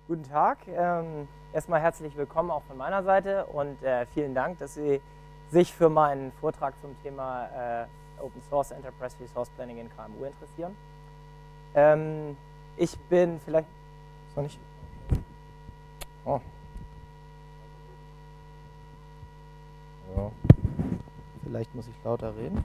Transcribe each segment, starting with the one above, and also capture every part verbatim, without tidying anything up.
Guten Tag, ähm, erstmal herzlich willkommen auch von meiner Seite und äh, vielen Dank, dass Sie sich für meinen Vortrag zum Thema äh, Open Source Enterprise Resource Planning in K M U interessieren. Ähm, ich bin vielleicht... Soll ich? Oh. Ja. Vielleicht muss ich lauter reden.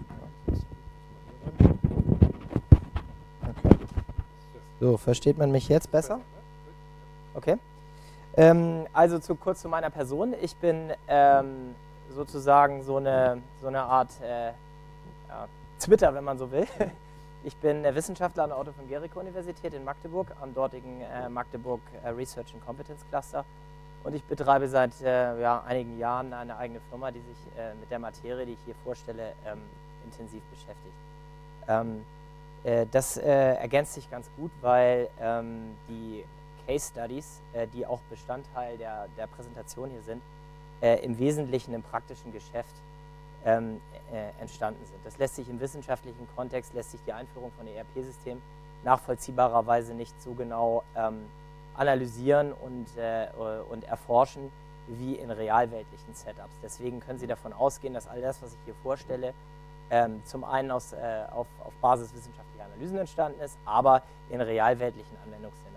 Okay. So, versteht man mich jetzt besser? Okay. Ähm, also zu, kurz zu meiner Person. Ich bin ähm, sozusagen so eine, so eine Art äh, ja, Twitter, wenn man so will. Ich bin äh, Wissenschaftler an der Otto von Guericke Universität in Magdeburg, am dortigen äh, Magdeburg äh, Research and Competence Cluster. Und ich betreibe seit äh, ja, einigen Jahren eine eigene Firma, die sich äh, mit der Materie, die ich hier vorstelle, ähm, intensiv beschäftigt. Ähm, äh, das äh, ergänzt sich ganz gut, weil ähm, die Case Studies, äh, die auch Bestandteil der, der Präsentation hier sind, äh, im Wesentlichen im praktischen Geschäft ähm, äh, entstanden sind. Das lässt sich im wissenschaftlichen Kontext, lässt sich die Einführung von E R P-Systemen nachvollziehbarerweise nicht so genau ähm, analysieren und, äh, und erforschen wie in realweltlichen Setups. Deswegen können Sie davon ausgehen, dass all das, was ich hier vorstelle, ähm, zum einen aus, äh, auf, auf Basis wissenschaftlicher Analysen entstanden ist, aber in realweltlichen Anwendungsszenarien.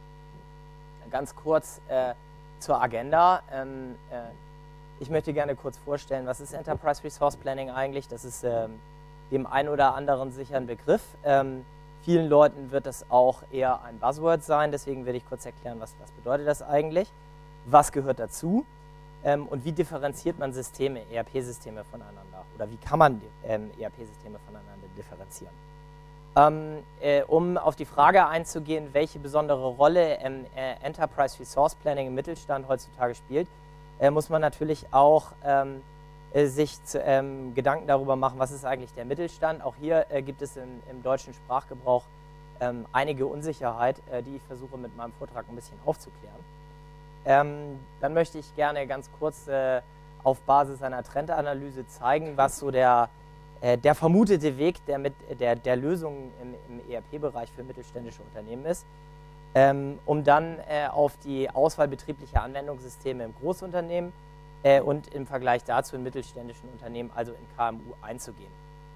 Ganz kurz äh, zur Agenda. Ähm, äh, ich möchte gerne kurz vorstellen, was ist Enterprise Resource Planning eigentlich? Das ist ähm, dem einen oder anderen sicher ein Begriff. Ähm, vielen Leuten wird das auch eher ein Buzzword sein, deswegen werde ich kurz erklären, was, was bedeutet das eigentlich, was gehört dazu ähm, und wie differenziert man Systeme, E R P-Systeme voneinander oder wie kann man ähm, E R P-Systeme voneinander differenzieren. Ähm, äh, um auf die Frage einzugehen, welche besondere Rolle ähm, äh, Enterprise Resource Planning im Mittelstand heutzutage spielt, äh, muss man natürlich auch ähm, äh, sich zu, ähm, Gedanken darüber machen, was ist eigentlich der Mittelstand. Auch hier äh, gibt es im, im deutschen Sprachgebrauch ähm, einige Unsicherheit, äh, die ich versuche mit meinem Vortrag ein bisschen aufzuklären. Ähm, dann möchte ich gerne ganz kurz äh, auf Basis einer Trendanalyse zeigen, was so der Der vermutete Weg der, mit, der, der Lösung im, im E R P-Bereich für mittelständische Unternehmen ist, ähm, um dann äh, auf die Auswahl betrieblicher Anwendungssysteme im Großunternehmen äh, und im Vergleich dazu in mittelständischen Unternehmen, also in K M U, einzugehen.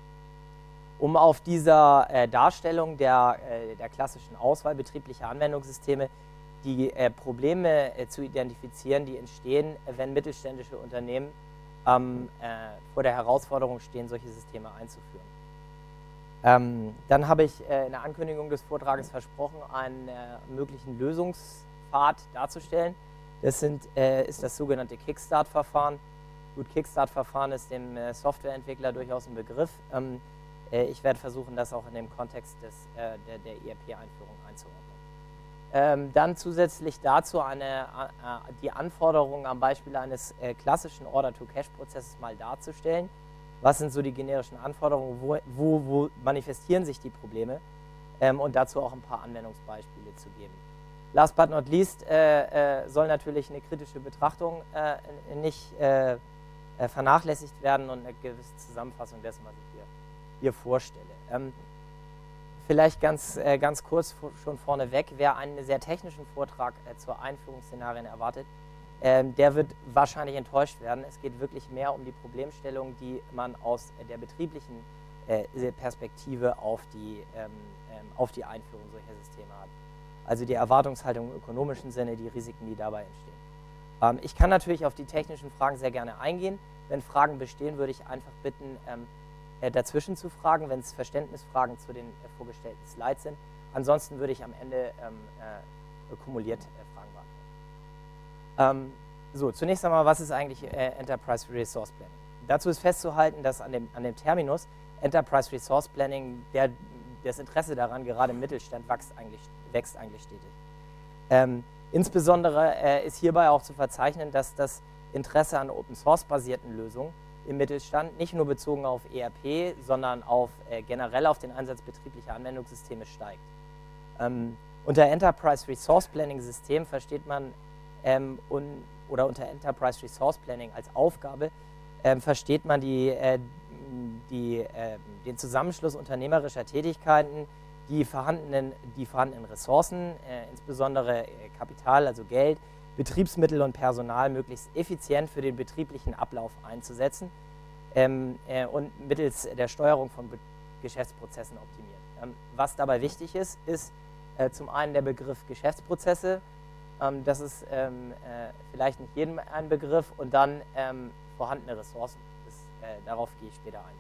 Um auf dieser äh, Darstellung der, äh, der klassischen Auswahl betrieblicher Anwendungssysteme die äh, Probleme äh, zu identifizieren, die entstehen, wenn mittelständische Unternehmen Ähm, äh, vor der Herausforderung stehen, solche Systeme einzuführen. Ähm, dann habe ich äh, in der Ankündigung des Vortrages versprochen, einen äh, möglichen Lösungspfad darzustellen. Das sind, äh, ist das sogenannte Kickstart-Verfahren. Gut, Kickstart-Verfahren ist dem äh, Softwareentwickler durchaus ein Begriff. Ähm, äh, ich werde versuchen, das auch in dem Kontext des, äh, der, der E R P-Einführung einzuordnen. Ähm, dann zusätzlich dazu eine, äh, die Anforderungen am Beispiel eines äh, klassischen Order-to-Cash-Prozesses mal darzustellen. Was sind so die generischen Anforderungen, wo, wo, wo manifestieren sich die Probleme ähm, und dazu auch ein paar Anwendungsbeispiele zu geben. Last but not least äh, äh, soll natürlich eine kritische Betrachtung äh, nicht äh, äh, vernachlässigt werden und eine gewisse Zusammenfassung dessen, was ich hier, hier vorstelle. Ähm, Vielleicht ganz, äh, ganz kurz schon vorneweg, wer einen sehr technischen Vortrag äh, zur Einführungsszenarien erwartet, ähm, der wird wahrscheinlich enttäuscht werden. Es geht wirklich mehr um die Problemstellung, die man aus äh, der betrieblichen äh, Perspektive auf die, ähm, ähm, auf die Einführung solcher Systeme hat. Also die Erwartungshaltung im ökonomischen Sinne, die Risiken, die dabei entstehen. Ähm, ich kann natürlich auf die technischen Fragen sehr gerne eingehen. Wenn Fragen bestehen, würde ich einfach bitten, ähm, dazwischen zu fragen, wenn es Verständnisfragen zu den äh, vorgestellten Slides sind. Ansonsten würde ich am Ende ähm, äh, kumuliert äh, Fragen beantworten. Ähm, so, zunächst einmal, was ist eigentlich äh, Enterprise Resource Planning? Dazu ist festzuhalten, dass an dem, an dem Terminus Enterprise Resource Planning der, das Interesse daran, gerade im Mittelstand, wächst eigentlich, wächst eigentlich stetig. Ähm, insbesondere äh, ist hierbei auch zu verzeichnen, dass das Interesse an Open-Source-basierten Lösungen im Mittelstand, nicht nur bezogen auf E R P, sondern auf, äh, generell auf den Einsatz betrieblicher Anwendungssysteme steigt. Ähm, unter Enterprise Resource Planning System versteht man, ähm, un, oder unter Enterprise Resource Planning als Aufgabe, ähm, versteht man die, äh, die, äh, den Zusammenschluss unternehmerischer Tätigkeiten, die vorhandenen, die vorhandenen Ressourcen, äh, insbesondere äh, Kapital, also Geld, Betriebsmittel und Personal möglichst effizient für den betrieblichen Ablauf einzusetzen ähm, äh, und mittels der Steuerung von Be Geschäftsprozessen optimiert. Ähm, was dabei wichtig ist, ist äh, zum einen der Begriff Geschäftsprozesse. Ähm, das ist ähm, äh, vielleicht nicht jedem ein Begriff, und dann ähm, vorhandene Ressourcen. Das, äh, darauf gehe ich später ein.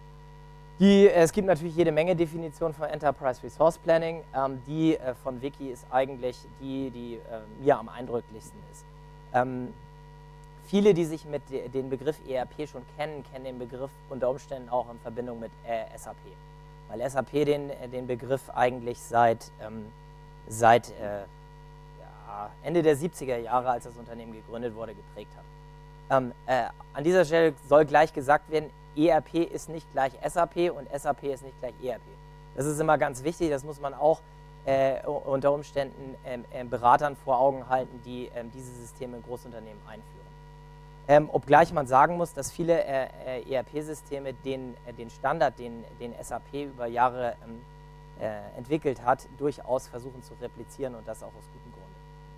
Die, es gibt natürlich jede Menge Definitionen von Enterprise Resource Planning. Ähm, die äh, von Wiki ist eigentlich die, die äh, mir am eindrücklichsten ist. Ähm, viele, die sich mit de, den Begriff E R P schon kennen, kennen den Begriff unter Umständen auch in Verbindung mit äh, S A P. Weil S A P den, den Begriff eigentlich seit, ähm, seit äh, ja, Ende der siebziger Jahre, als das Unternehmen gegründet wurde, geprägt hat. Ähm, äh, an dieser Stelle soll gleich gesagt werden, E R P ist nicht gleich S A P und S A P ist nicht gleich E R P. Das ist immer ganz wichtig, das muss man auch äh, unter Umständen ähm, äh, Beratern vor Augen halten, die ähm, diese Systeme in Großunternehmen einführen. Ähm, obgleich man sagen muss, dass viele äh, äh, E R P-Systeme den, äh, den Standard, den, den S A P über Jahre ähm, äh, entwickelt hat, durchaus versuchen zu replizieren, und das auch aus gutem Grunde.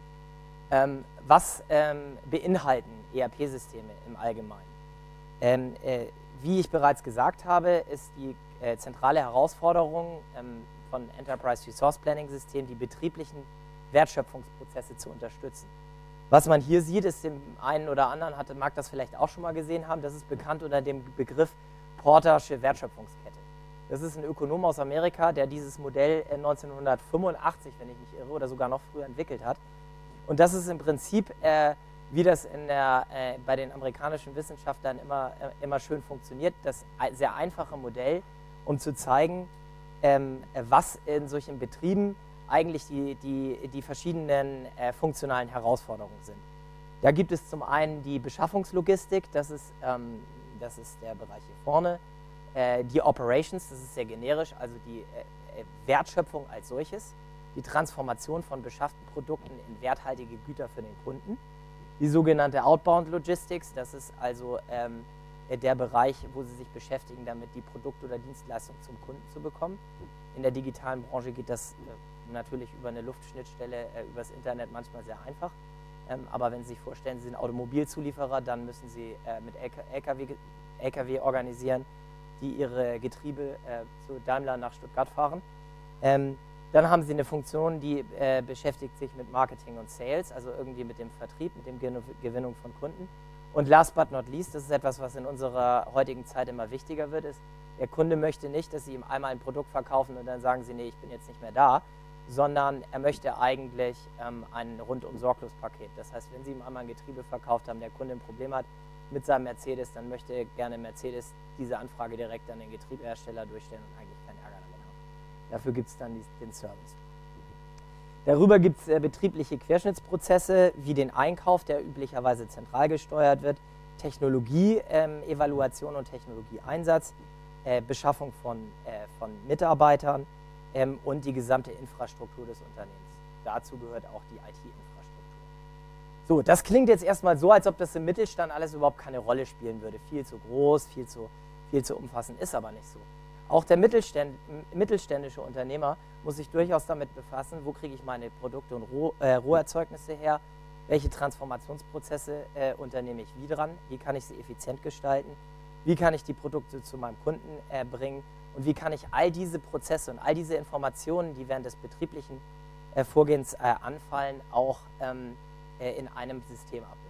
Ähm, was ähm, beinhalten E R P-Systeme im Allgemeinen? Ähm, äh, Wie ich bereits gesagt habe, ist die äh, zentrale Herausforderung ähm, von Enterprise Resource Planning Systemen, die betrieblichen Wertschöpfungsprozesse zu unterstützen. Was man hier sieht, ist, dem einen oder anderen hatte, mag das vielleicht auch schon mal gesehen haben, das ist bekannt unter dem Begriff Portersche Wertschöpfungskette. Das ist ein Ökonom aus Amerika, der dieses Modell neunzehnhundertfünfundachtzig, wenn ich mich irre, oder sogar noch früher entwickelt hat. Und das ist im Prinzip, äh, wie das in der, äh, bei den amerikanischen Wissenschaftlern immer, äh, immer schön funktioniert, das sehr einfache Modell, um zu zeigen, ähm, was in solchen Betrieben eigentlich die, die, die verschiedenen äh, funktionalen Herausforderungen sind. Da gibt es zum einen die Beschaffungslogistik, das ist, ähm, das ist der Bereich hier vorne, äh, die Operations, das ist sehr generisch, also die äh, Wertschöpfung als solches, die Transformation von beschafften Produkten in werthaltige Güter für den Kunden, die sogenannte Outbound Logistics, das ist also ähm, der Bereich, wo Sie sich beschäftigen, damit die Produkte oder Dienstleistungen zum Kunden zu bekommen. In der digitalen Branche geht das äh, natürlich über eine Luftschnittstelle, äh, übers Internet manchmal sehr einfach. Ähm, aber wenn Sie sich vorstellen, Sie sind Automobilzulieferer, dann müssen Sie äh, mit L K W, L K W organisieren, die ihre Getriebe äh, zu Daimler nach Stuttgart fahren. Ähm, Dann haben Sie eine Funktion, die äh, beschäftigt sich mit Marketing und Sales, also irgendwie mit dem Vertrieb, mit dem Gen Gewinnung von Kunden. Und last but not least, das ist etwas, was in unserer heutigen Zeit immer wichtiger wird, ist, der Kunde möchte nicht, dass Sie ihm einmal ein Produkt verkaufen und dann sagen Sie, nee, ich bin jetzt nicht mehr da, sondern er möchte eigentlich ähm, ein Rundum-Sorglos-Paket. Das heißt, wenn Sie ihm einmal ein Getriebe verkauft haben, der Kunde ein Problem hat mit seinem Mercedes, dann möchte gerne Mercedes diese Anfrage direkt an den Getriebehersteller durchstellen und eigentlich keinen Ärger damit haben. Dafür gibt es dann die, den Service. Darüber gibt es äh, betriebliche Querschnittsprozesse wie den Einkauf, der üblicherweise zentral gesteuert wird, Technologie-Evaluation ähm, und Technologieeinsatz, äh, Beschaffung von, äh, von Mitarbeitern ähm, und die gesamte Infrastruktur des Unternehmens. Dazu gehört auch die I T-Infrastruktur. So, das klingt jetzt erstmal so, als ob das im Mittelstand alles überhaupt keine Rolle spielen würde. Viel zu groß, viel zu, viel zu umfassend, ist aber nicht so. Auch der Mittelständ, mittelständische Unternehmer muss sich durchaus damit befassen, wo kriege ich meine Produkte und Roh, äh, Roherzeugnisse her, welche Transformationsprozesse äh, unternehme ich wie dran, wie kann ich sie effizient gestalten, wie kann ich die Produkte zu meinem Kunden äh, bringen und wie kann ich all diese Prozesse und all diese Informationen, die während des betrieblichen äh, Vorgehens äh, anfallen, auch ähm, äh, in einem System abbilden.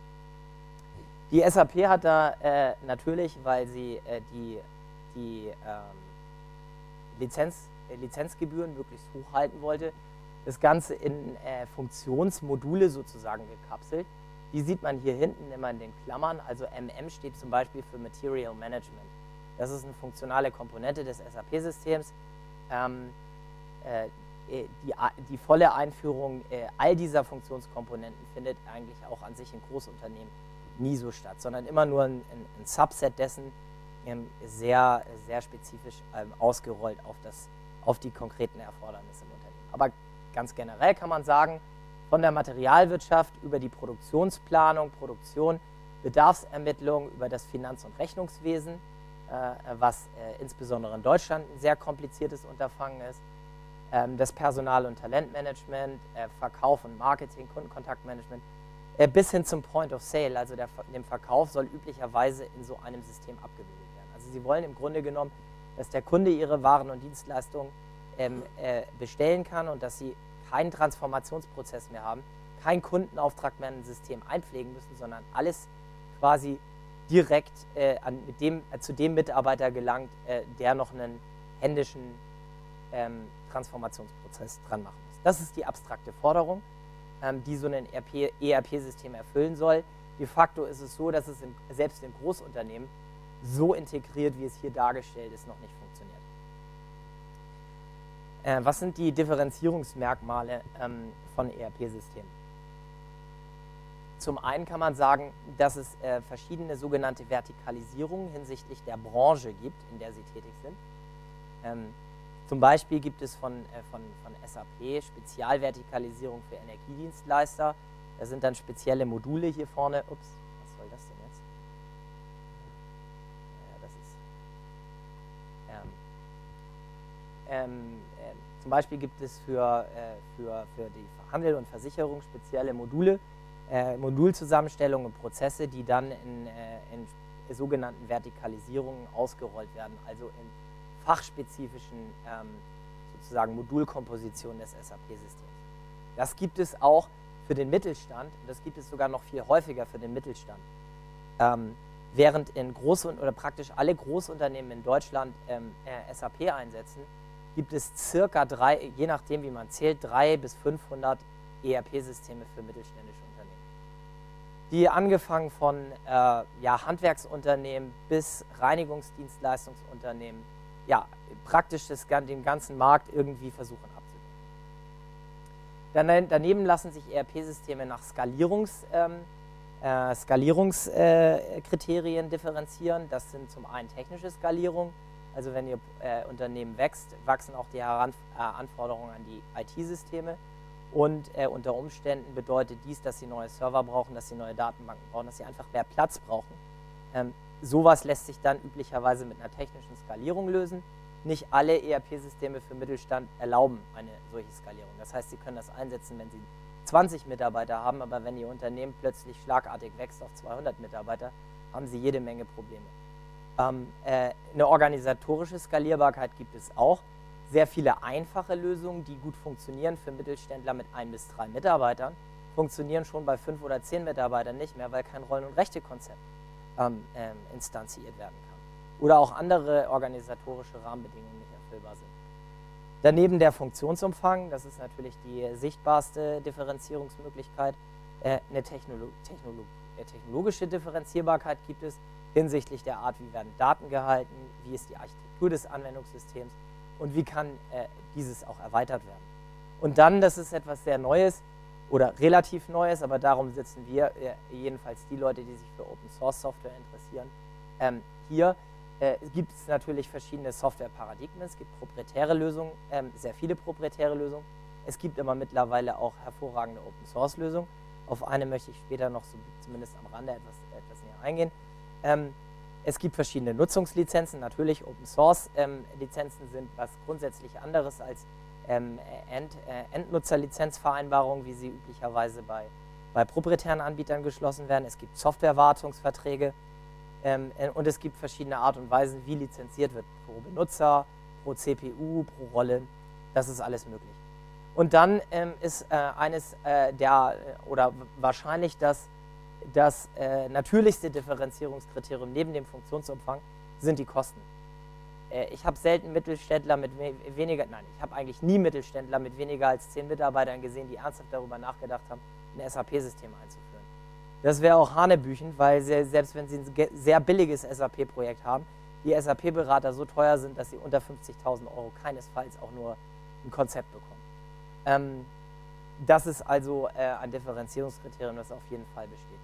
Die S A P hat da äh, natürlich, weil sie äh, die die ähm, Lizenz, äh, Lizenzgebühren möglichst hoch halten wollte, das Ganze in äh, Funktionsmodule sozusagen gekapselt. Die sieht man hier hinten immer in den Klammern, also M M steht zum Beispiel für Material Management. Das ist eine funktionale Komponente des S A P-Systems. Ähm, äh, die, die volle Einführung äh, all dieser Funktionskomponenten findet eigentlich auch an sich in Großunternehmen nie so statt, sondern immer nur ein, ein, ein Subset dessen, sehr, sehr spezifisch ähm, ausgerollt auf, das, auf die konkreten Erfordernisse im Unternehmen. Aber ganz generell kann man sagen, von der Materialwirtschaft über die Produktionsplanung, Produktion, Bedarfsermittlung, über das Finanz- und Rechnungswesen, äh, was äh, insbesondere in Deutschland ein sehr kompliziertes Unterfangen ist, ähm, das Personal- und Talentmanagement, äh, Verkauf und Marketing, Kundenkontaktmanagement, äh, bis hin zum Point of Sale, also der, dem Verkauf, soll üblicherweise in so einem System abgebildet werden. Also Sie wollen im Grunde genommen, dass der Kunde Ihre Waren und Dienstleistungen ähm, äh, bestellen kann und dass Sie keinen Transformationsprozess mehr haben, keinen Kundenauftrag mehr in ein System einpflegen müssen, sondern alles quasi direkt äh, an, mit dem, äh, zu dem Mitarbeiter gelangt, äh, der noch einen händischen ähm, Transformationsprozess dran machen muss. Das ist die abstrakte Forderung, ähm, die so ein E R P-System erfüllen soll. De facto ist es so, dass es in, selbst in Großunternehmen so integriert, wie es hier dargestellt ist, noch nicht funktioniert. Äh, was sind die Differenzierungsmerkmale ähm, von E R P-Systemen? Zum einen kann man sagen, dass es äh, verschiedene sogenannte Vertikalisierungen hinsichtlich der Branche gibt, in der sie tätig sind. Ähm, zum Beispiel gibt es von, äh, von, von S A P Spezialvertikalisierung für Energiedienstleister. Da sind dann spezielle Module hier vorne. Ups, was soll das denn jetzt? Ja, das ist... Ähm, ähm, äh, zum Beispiel gibt es für, äh, für, für die Handel und Versicherung spezielle Module, Äh, Modulzusammenstellungen und Prozesse, die dann in, äh, in sogenannten Vertikalisierungen ausgerollt werden, also in fachspezifischen ähm, sozusagen Modulkompositionen des S A P-Systems. Das gibt es auch für den Mittelstand und das gibt es sogar noch viel häufiger für den Mittelstand. Ähm, während in große oder praktisch alle Großunternehmen in Deutschland ähm, äh, S A P einsetzen, gibt es circa drei, je nachdem wie man zählt, drei bis fünfhundert E R P-Systeme für mittelständische Unternehmen, die angefangen von äh, ja, Handwerksunternehmen bis Reinigungsdienstleistungsunternehmen, ja, praktisch das, den ganzen Markt irgendwie versuchen abzudecken. Daneben lassen sich E R P-Systeme nach Skalierungs, ähm, äh, Skalierungskriterien äh, differenzieren. Das sind zum einen technische Skalierung, also wenn Ihr äh, Unternehmen wächst, wachsen auch die Heran äh, Anforderungen an die I T-Systeme. Und äh, unter Umständen bedeutet dies, dass Sie neue Server brauchen, dass Sie neue Datenbanken brauchen, dass Sie einfach mehr Platz brauchen. Ähm, sowas lässt sich dann üblicherweise mit einer technischen Skalierung lösen. Nicht alle E R P-Systeme für Mittelstand erlauben eine solche Skalierung. Das heißt, Sie können das einsetzen, wenn Sie zwanzig Mitarbeiter haben, aber wenn Ihr Unternehmen plötzlich schlagartig wächst auf zweihundert Mitarbeiter, haben Sie jede Menge Probleme. Ähm, äh, eine organisatorische Skalierbarkeit gibt es auch. Sehr viele einfache Lösungen, die gut funktionieren für Mittelständler mit ein bis drei Mitarbeitern, funktionieren schon bei fünf oder zehn Mitarbeitern nicht mehr, weil kein Rollen- und Rechtekonzept ähm, ähm, instanziert werden kann. Oder auch andere organisatorische Rahmenbedingungen nicht erfüllbar sind. Daneben der Funktionsumfang, das ist natürlich die sichtbarste Differenzierungsmöglichkeit. Äh, eine Technolo Technolo äh, technologische Differenzierbarkeit gibt es hinsichtlich der Art, wie werden Daten gehalten, wie ist die Architektur des Anwendungssystems, und wie kann äh, dieses auch erweitert werden. Und dann, das ist etwas sehr Neues oder relativ Neues, aber darum sitzen wir, äh, jedenfalls die Leute, die sich für Open Source Software interessieren, ähm, hier äh, gibt es natürlich verschiedene Software-Paradigmen. Es gibt proprietäre Lösungen, ähm, sehr viele proprietäre Lösungen. Es gibt aber mittlerweile auch hervorragende Open Source Lösungen. Auf eine möchte ich später noch so zumindest am Rande etwas, etwas näher eingehen. Ähm, Es gibt verschiedene Nutzungslizenzen, natürlich Open Source ähm, Lizenzen sind was grundsätzlich anderes als ähm, End, äh, Endnutzerlizenzvereinbarungen, wie sie üblicherweise bei, bei proprietären Anbietern geschlossen werden. Es gibt Softwarewartungsverträge ähm, äh, und es gibt verschiedene Art und Weisen, wie lizenziert wird. Pro Benutzer, pro C P U, pro Rolle, das ist alles möglich. Und dann ähm, ist äh, eines äh, der, oder wahrscheinlich das Das äh, natürlichste Differenzierungskriterium neben dem Funktionsumfang sind die Kosten. Äh, ich habe selten Mittelständler mit we weniger, nein, ich habe eigentlich nie Mittelständler mit weniger als zehn Mitarbeitern gesehen, die ernsthaft darüber nachgedacht haben, ein S A P-System einzuführen. Das wäre auch hanebüchen, weil sie, selbst wenn sie ein sehr billiges S A P-Projekt haben, die S A P-Berater so teuer sind, dass sie unter fünfzigtausend Euro keinesfalls auch nur ein Konzept bekommen. Ähm, das ist also äh, ein Differenzierungskriterium, das auf jeden Fall besteht.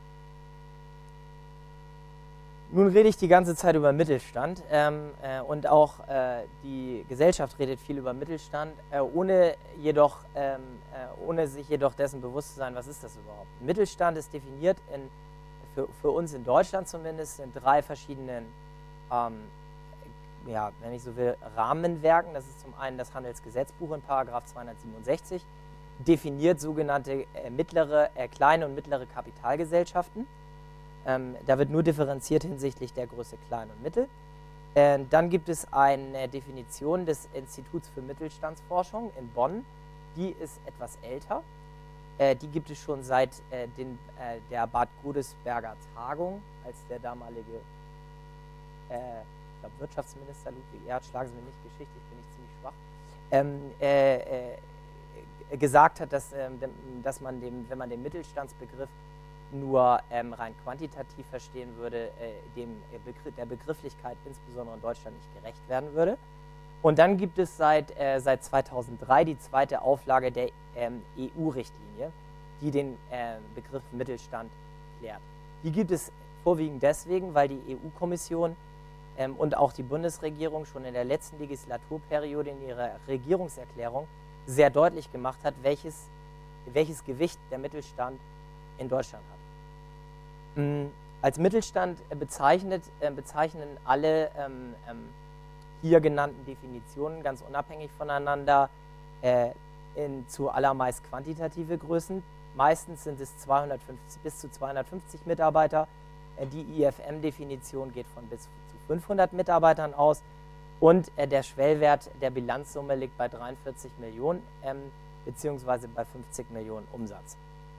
Nun rede ich die ganze Zeit über Mittelstand ähm, äh, und auch äh, die Gesellschaft redet viel über Mittelstand, äh, ohne, jedoch, ähm, äh, ohne sich jedoch dessen bewusst zu sein, was ist das überhaupt. Mittelstand ist definiert, in, für, für uns in Deutschland zumindest, in drei verschiedenen ähm, ja, wenn ich so will, Rahmenwerken. Das ist zum einen das Handelsgesetzbuch in Paragraph zweihundertsiebenundsechzig, definiert sogenannte äh, mittlere, äh, kleine und mittlere Kapitalgesellschaften. Ähm, da wird nur differenziert hinsichtlich der Größe klein und mittel. Äh, dann gibt es eine Definition des Instituts für Mittelstandsforschung in Bonn. Die ist etwas älter. Äh, die gibt es schon seit äh, den, äh, der Bad Godesberger Tagung, als der damalige äh, ich glaube, Wirtschaftsminister Ludwig Erhard, schlagen Sie mir nicht geschichtlich, bin ich ziemlich schwach, ähm, äh, äh, gesagt hat, dass, äh, dass man dem, wenn man den Mittelstandsbegriff nur ähm, rein quantitativ verstehen würde, äh, dem Begriff, der Begrifflichkeit insbesondere in Deutschland nicht gerecht werden würde. Und dann gibt es seit, äh, seit zweitausenddrei die zweite Auflage der ähm, E U-Richtlinie, die den äh, Begriff Mittelstand klärt. Die gibt es vorwiegend deswegen, weil die E U-Kommission ähm, und auch die Bundesregierung schon in der letzten Legislaturperiode in ihrer Regierungserklärung sehr deutlich gemacht hat, welches, welches Gewicht der Mittelstand in Deutschland hat. Mhm. Als Mittelstand bezeichnet, äh, bezeichnen alle ähm, ähm, hier genannten Definitionen ganz unabhängig voneinander äh, in zuallermeist quantitative Größen. Meistens sind es zweihundertfünfzig bis zu zweihundertfünfzig Mitarbeiter. Äh, die I F M-Definition geht von bis zu fünfhundert Mitarbeitern aus und äh, der Schwellwert der Bilanzsumme liegt bei dreiundvierzig Millionen ähm, beziehungsweise bei fünfzig Millionen Umsatz.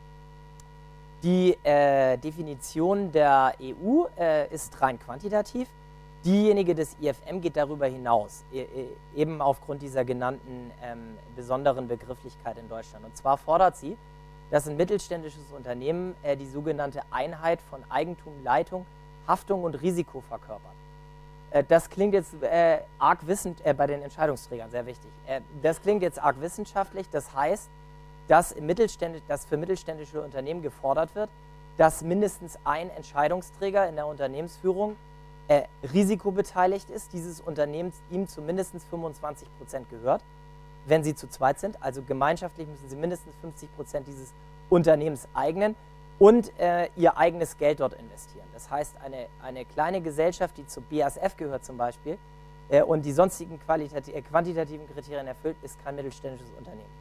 Die äh, Definition der E U äh, ist rein quantitativ. Diejenige des I F M geht darüber hinaus, e eben aufgrund dieser genannten ähm, besonderen Begrifflichkeit in Deutschland. Und zwar fordert sie, dass ein mittelständisches Unternehmen äh, die sogenannte Einheit von Eigentum, Leitung, Haftung und Risiko verkörpert. Äh, das klingt jetzt äh, arg wissend, äh, bei den Entscheidungsträgern sehr wichtig. Äh, das klingt jetzt arg wissenschaftlich, das heißt, dass, im Mittelständ dass für mittelständische Unternehmen gefordert wird, dass mindestens ein Entscheidungsträger in der Unternehmensführung Äh, risikobeteiligt ist, dieses Unternehmen ihm zu mindestens fünfundzwanzig Prozent gehört, wenn sie zu zweit sind. Also gemeinschaftlich müssen sie mindestens fünfzig Prozent dieses Unternehmens eignen und äh, ihr eigenes Geld dort investieren. Das heißt, eine, eine kleine Gesellschaft, die zur B A S F gehört zum Beispiel äh, und die sonstigen äh, quantitativen Kriterien erfüllt, ist kein mittelständisches Unternehmen.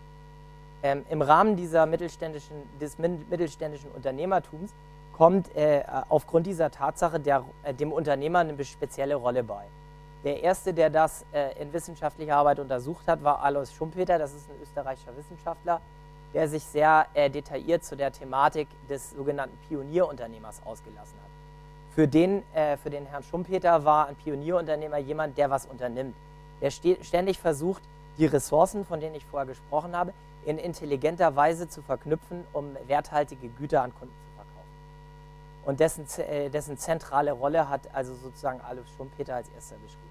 Ähm, Im Rahmen dieser mittelständischen, des mittelständischen Unternehmertums kommt äh, aufgrund dieser Tatsache der, äh, dem Unternehmer eine spezielle Rolle bei. Der erste, der das äh, in wissenschaftlicher Arbeit untersucht hat, war Alois Schumpeter. Das ist ein österreichischer Wissenschaftler, der sich sehr äh, detailliert zu der Thematik des sogenannten Pionierunternehmers ausgelassen hat. Für den, äh, für den Herrn Schumpeter war ein Pionierunternehmer jemand, der was unternimmt, der ständig versucht, die Ressourcen, von denen ich vorher gesprochen habe, in intelligenter Weise zu verknüpfen, um werthaltige Güter an Kunden zu verkaufen. Und dessen, äh, dessen zentrale Rolle hat also sozusagen Alois Schumpeter als erster beschrieben.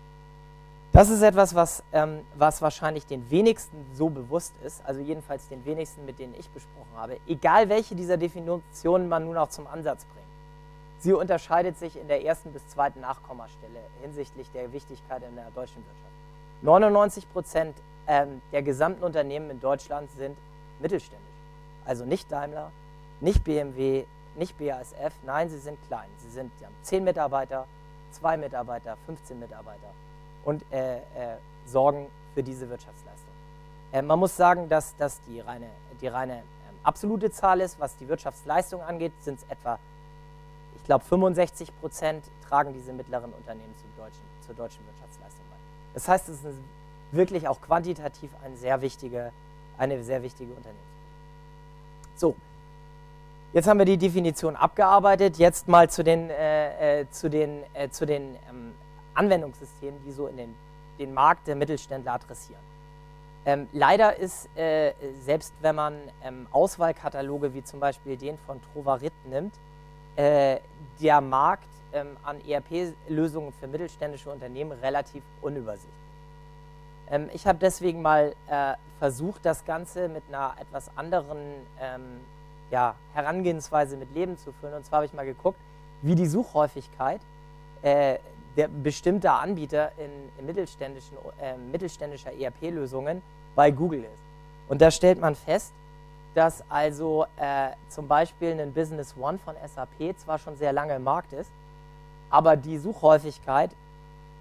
Das ist etwas, was, ähm, was wahrscheinlich den wenigsten so bewusst ist, also jedenfalls den wenigsten, mit denen ich besprochen habe, egal welche dieser Definitionen man nun auch zum Ansatz bringt. Sie unterscheidet sich in der ersten bis zweiten Nachkommastelle hinsichtlich der Wichtigkeit in der deutschen Wirtschaft. neunundneunzig Prozent ähm, der gesamten Unternehmen in Deutschland sind mittelständisch. Also nicht Daimler, nicht B M W, nicht B A S F, nein, sie sind klein. Sie, sind, sie haben zehn Mitarbeiter, zwei Mitarbeiter, fünfzehn Mitarbeiter und äh, äh, sorgen für diese Wirtschaftsleistung. Äh, man muss sagen, dass das die reine, die reine ähm, absolute Zahl ist. Was die Wirtschaftsleistung angeht, sind es etwa, ich glaube, fünfundsechzig Prozent tragen diese mittleren Unternehmen zum deutschen, zur deutschen Wirtschaftsleistung bei. Das heißt, es ist wirklich auch quantitativ eine sehr wichtige, eine sehr wichtige Unternehmensgruppe. So. Jetzt haben wir die Definition abgearbeitet, jetzt mal zu den, äh, äh, zu den, äh, zu den ähm, Anwendungssystemen, die so in den, den Markt der Mittelständler adressieren. Ähm, leider ist, äh, selbst wenn man ähm, Auswahlkataloge wie zum Beispiel den von Trovarit nimmt, äh, der Markt ähm, an E R P-Lösungen für mittelständische Unternehmen relativ unübersichtlich. Ähm, ich habe deswegen mal äh, versucht, das Ganze mit einer etwas anderen ähm, Ja, Herangehensweise mit Leben zu füllen. Und zwar habe ich mal geguckt, wie die Suchhäufigkeit äh, der bestimmter Anbieter in, in mittelständischen, äh, mittelständischer E R P-Lösungen bei Google ist. Und da stellt man fest, dass also äh, zum Beispiel ein Business One von S A P zwar schon sehr lange im Markt ist, aber die Suchhäufigkeit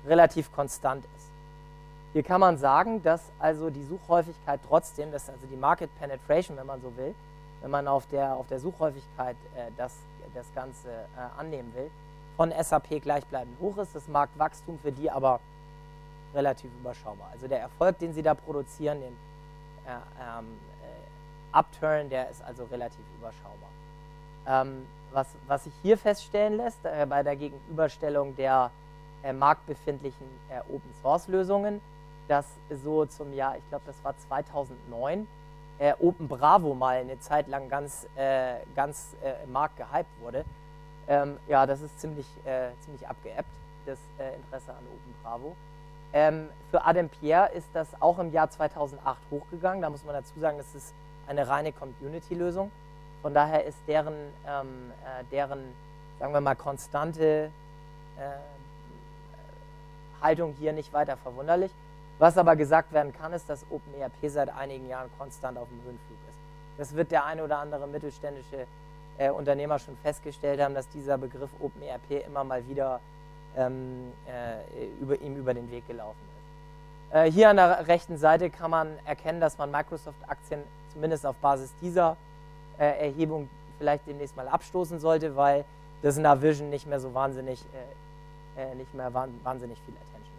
relativ konstant ist. Hier kann man sagen, dass also die Suchhäufigkeit trotzdem, dass also die Market Penetration, wenn man so will, wenn man auf der, auf der Suchhäufigkeit äh, das, das Ganze äh, annehmen will, von S A P gleichbleibend hoch ist, das Marktwachstum für die aber relativ überschaubar. Also der Erfolg, den sie da produzieren, den äh, ähm, äh, Upturn, der ist also relativ überschaubar. Ähm, was, was sich hier feststellen lässt, äh, bei der Gegenüberstellung der äh, marktbefindlichen äh, Open-Source-Lösungen, dass so zum Jahr, ich glaube, das war zweitausendneun, äh, OpenBravo mal eine Zeit lang ganz, äh, ganz äh, im Markt gehypt wurde. Ähm, ja, das ist ziemlich, äh, ziemlich abgeebbt, das äh, Interesse an OpenBravo. Ähm, für Adam Pierre ist das auch im Jahr zweitausendacht hochgegangen. Da muss man dazu sagen, das ist eine reine Community-Lösung. Von daher ist deren, ähm, äh, deren, sagen wir mal, konstante äh, Haltung hier nicht weiter verwunderlich. Was aber gesagt werden kann, ist, dass OpenERP seit einigen Jahren konstant auf dem Höhenflug ist. Das wird der eine oder andere mittelständische äh, Unternehmer schon festgestellt haben, dass dieser Begriff OpenERP immer mal wieder ähm, äh, über, ihm über den Weg gelaufen ist. Äh, hier an der rechten Seite kann man erkennen, dass man Microsoft-Aktien zumindest auf Basis dieser äh, Erhebung vielleicht demnächst mal abstoßen sollte, weil das Navision nicht mehr so wahnsinnig, äh, äh, nicht mehr wahnsinnig viel Attention hat.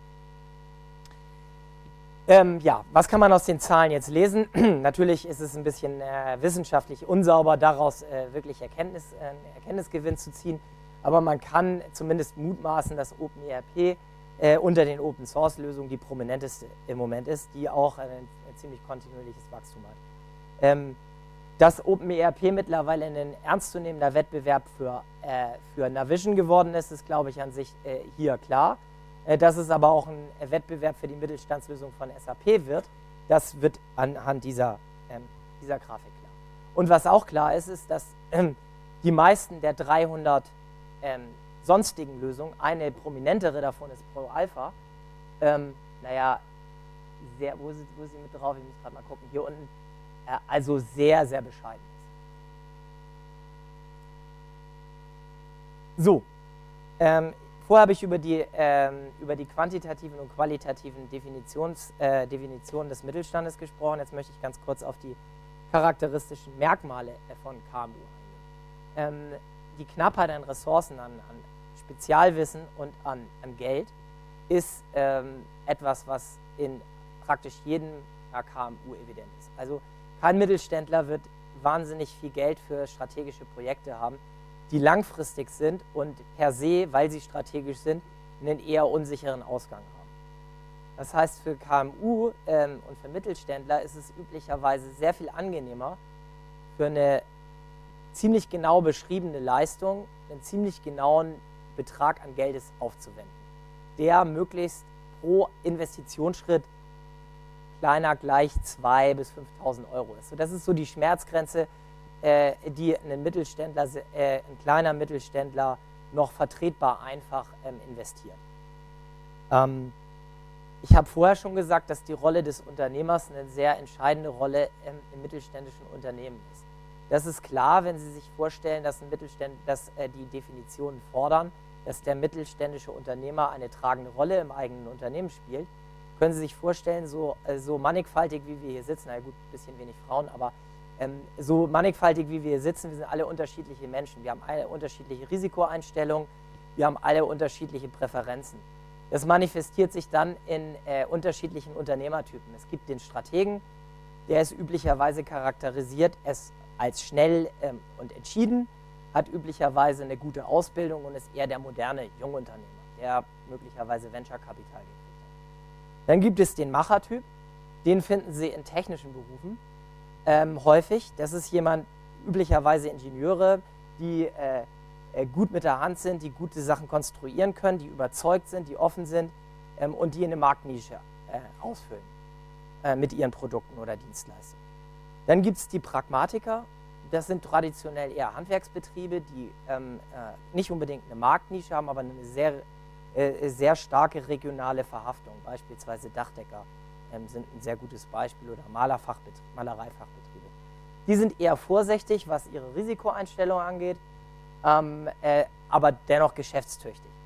Ähm, ja, was kann man aus den Zahlen jetzt lesen? Natürlich ist es ein bisschen äh, wissenschaftlich unsauber, daraus äh, wirklich Erkenntnis, äh, Erkenntnisgewinn zu ziehen, aber man kann zumindest mutmaßen, dass OpenERP äh, unter den Open-Source-Lösungen die prominenteste im Moment ist, die auch ein, ein ziemlich kontinuierliches Wachstum hat. Ähm, dass OpenERP mittlerweile ein ernstzunehmender Wettbewerb für, äh, für Navision geworden ist, ist, glaube ich, an sich äh, hier klar. Dass es aber auch ein Wettbewerb für die Mittelstandslösung von S A P wird, das wird anhand dieser, ähm, dieser Grafik klar. Und was auch klar ist, ist, dass ähm, die meisten der dreihundert ähm, sonstigen Lösungen, eine prominentere davon ist ProAlpha, ähm, naja, sehr, wo, ist, wo ist sie mit drauf? Ich muss gerade mal gucken, hier unten, äh, also sehr, sehr bescheiden ist. So, ähm, Vorher habe ich über die, ähm, über die quantitativen und qualitativen Definitions, äh, Definitionen des Mittelstandes gesprochen. Jetzt möchte ich ganz kurz auf die charakteristischen Merkmale von K M U eingehen. Ähm, die Knappheit an Ressourcen, an, an Spezialwissen und an, an Geld ist ähm, etwas, was in praktisch jedem K M U evident ist. Also kein Mittelständler wird wahnsinnig viel Geld für strategische Projekte haben, die langfristig sind und per se, weil sie strategisch sind, einen eher unsicheren Ausgang haben. Das heißt, für K M U ähm, und für Mittelständler ist es üblicherweise sehr viel angenehmer, für eine ziemlich genau beschriebene Leistung einen ziemlich genauen Betrag an Geldes aufzuwenden, der möglichst pro Investitionsschritt kleiner gleich zweitausend bis fünftausend Euro ist. So, das ist so die Schmerzgrenze, die ein Mittelständler, äh, ein kleiner Mittelständler noch vertretbar einfach ähm, investiert. Ähm, ich habe vorher schon gesagt, dass die Rolle des Unternehmers eine sehr entscheidende Rolle ähm, im mittelständischen Unternehmen ist. Das ist klar, wenn Sie sich vorstellen, dass, ein Mittelständ, dass äh, die Definitionen fordern, dass der mittelständische Unternehmer eine tragende Rolle im eigenen Unternehmen spielt. Können Sie sich vorstellen, so, äh, so mannigfaltig wie wir hier sitzen, na gut, ein bisschen wenig Frauen, aber Ähm, so mannigfaltig wie wir hier sitzen, wir sind alle unterschiedliche Menschen. Wir haben alle unterschiedliche Risikoeinstellungen, wir haben alle unterschiedliche Präferenzen. Das manifestiert sich dann in äh, unterschiedlichen Unternehmertypen. Es gibt den Strategen, der ist üblicherweise charakterisiert es als schnell ähm, und entschieden, hat üblicherweise eine gute Ausbildung und ist eher der moderne Jungunternehmer, der möglicherweise Venture-Kapital gekriegt hat. Dann gibt es den Machertyp, den finden Sie in technischen Berufen. Ähm, häufig. Das ist jemand, üblicherweise Ingenieure, die äh, äh, gut mit der Hand sind, die gute Sachen konstruieren können, die überzeugt sind, die offen sind ähm, und die eine Marktnische äh, ausfüllen äh, mit ihren Produkten oder Dienstleistungen. Dann gibt es die Pragmatiker. Das sind traditionell eher Handwerksbetriebe, die ähm, äh, nicht unbedingt eine Marktnische haben, aber eine sehr, äh, sehr starke regionale Verhaftung, beispielsweise Dachdecker sind ein sehr gutes Beispiel oder Malerfachbetriebe, Malereifachbetriebe. Die sind eher vorsichtig, was ihre Risikoeinstellung angeht, ähm, äh, aber dennoch geschäftstüchtig.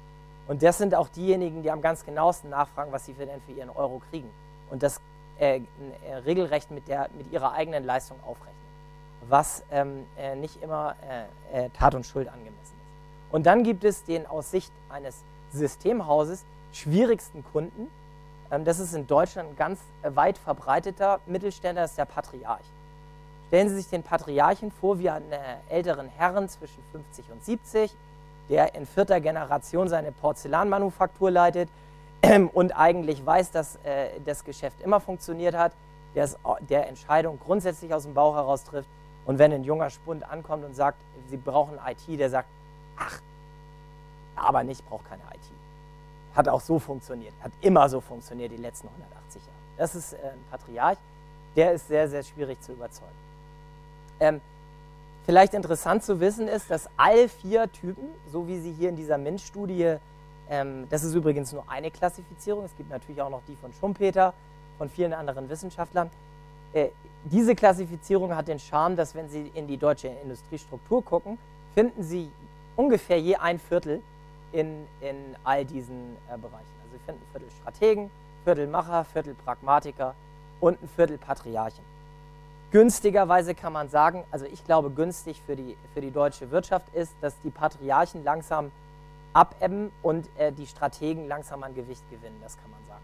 Und das sind auch diejenigen, die am ganz genauesten nachfragen, was sie für denn für ihren Euro kriegen. Und das äh, äh, regelrecht mit, der, mit ihrer eigenen Leistung aufrechnen. Was ähm, äh, nicht immer äh, äh, Tat und Schuld angemessen ist. Und dann gibt es den aus Sicht eines Systemhauses schwierigsten Kunden. Ähm, das ist in Deutschland ein ganz äh, weit verbreiteter Mittelständler, das ist der Patriarch. Stellen Sie sich den Patriarchen vor wie einen äh, älteren Herrn zwischen fünfzig und siebzig, der in vierter Generation seine Porzellanmanufaktur leitet ähm, und eigentlich weiß, dass äh, das Geschäft immer funktioniert hat, der, es, der Entscheidung grundsätzlich aus dem Bauch heraus trifft. Und wenn ein junger Spund ankommt und sagt, sie brauchen I T, der sagt, ach, aber nicht, braucht keine I T. Hat auch so funktioniert, hat immer so funktioniert die letzten hundertachtzig Jahre. Das ist äh, ein Patriarch, der ist sehr, sehr schwierig zu überzeugen. Ähm, vielleicht interessant zu wissen ist, dass all vier Typen, so wie sie hier in dieser MINT-Studie, ähm, das ist übrigens nur eine Klassifizierung, es gibt natürlich auch noch die von Schumpeter, von vielen anderen Wissenschaftlern. Äh, diese Klassifizierung hat den Charme, dass wenn Sie in die deutsche Industriestruktur gucken, finden Sie ungefähr je ein Viertel in, in all diesen äh, Bereichen. Also Sie finden ein Viertel Strategen, Viertel Macher, Viertel Pragmatiker und ein Viertel Patriarchen. Günstigerweise kann man sagen, also ich glaube günstig für die, für die deutsche Wirtschaft ist, dass die Patriarchen langsam abebben und äh, die Strategen langsam an Gewicht gewinnen, das kann man sagen.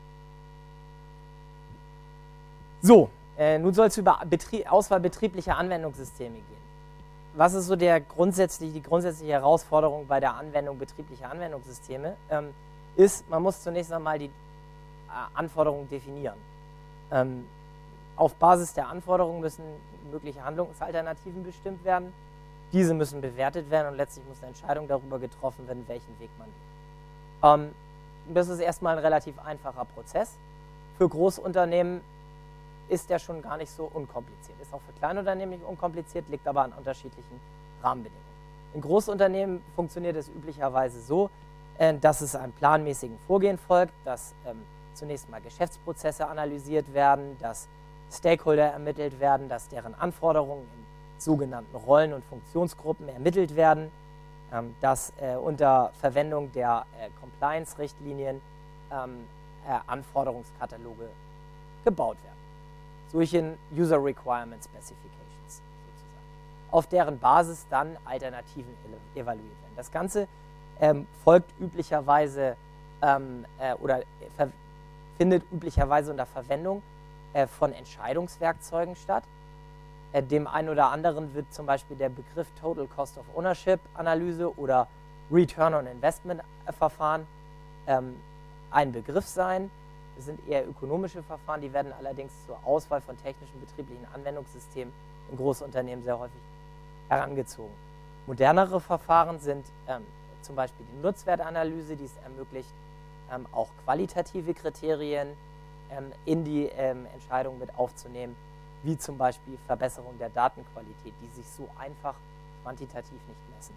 So, äh, nun soll es über Betrie- Auswahl betrieblicher Anwendungssysteme gehen. Was ist so der grundsätzlich, die grundsätzliche Herausforderung bei der Anwendung betrieblicher Anwendungssysteme? Ähm, ist, man muss zunächst einmal die äh, Anforderungen definieren. Ähm, auf Basis der Anforderungen müssen mögliche Handlungsalternativen bestimmt werden. Diese müssen bewertet werden und letztlich muss eine Entscheidung darüber getroffen werden, welchen Weg man geht. Ähm, das ist erstmal ein relativ einfacher Prozess. Für Großunternehmen ist der schon gar nicht so unkompliziert. Ist auch für Kleinunternehmen nicht unkompliziert, liegt aber an unterschiedlichen Rahmenbedingungen. In Großunternehmen funktioniert es üblicherweise so, äh, dass es einem planmäßigen Vorgehen folgt, dass ähm, zunächst mal Geschäftsprozesse analysiert werden, dass Stakeholder ermittelt werden, dass deren Anforderungen in sogenannten Rollen- und Funktionsgruppen ermittelt werden, ähm, dass äh, unter Verwendung der äh, Compliance-Richtlinien ähm, äh, Anforderungskataloge gebaut werden. Solche User Requirement Specifications sozusagen, auf deren Basis dann Alternativen evaluiert werden. Das Ganze ähm, folgt üblicherweise ähm, äh, oder äh, findet üblicherweise unter Verwendung äh, von Entscheidungswerkzeugen statt. Äh, dem einen oder anderen wird zum Beispiel der Begriff Total Cost of Ownership Analyse oder Return on Investment Verfahren ähm, ein Begriff sein. Das sind eher ökonomische Verfahren, die werden allerdings zur Auswahl von technischen betrieblichen Anwendungssystemen in Großunternehmen sehr häufig herangezogen. Modernere Verfahren sind ähm, zum Beispiel die Nutzwertanalyse, die es ermöglicht, ähm, auch qualitative Kriterien ähm, in die ähm, Entscheidung mit aufzunehmen, wie zum Beispiel Verbesserung der Datenqualität, die sich so einfach quantitativ nicht messen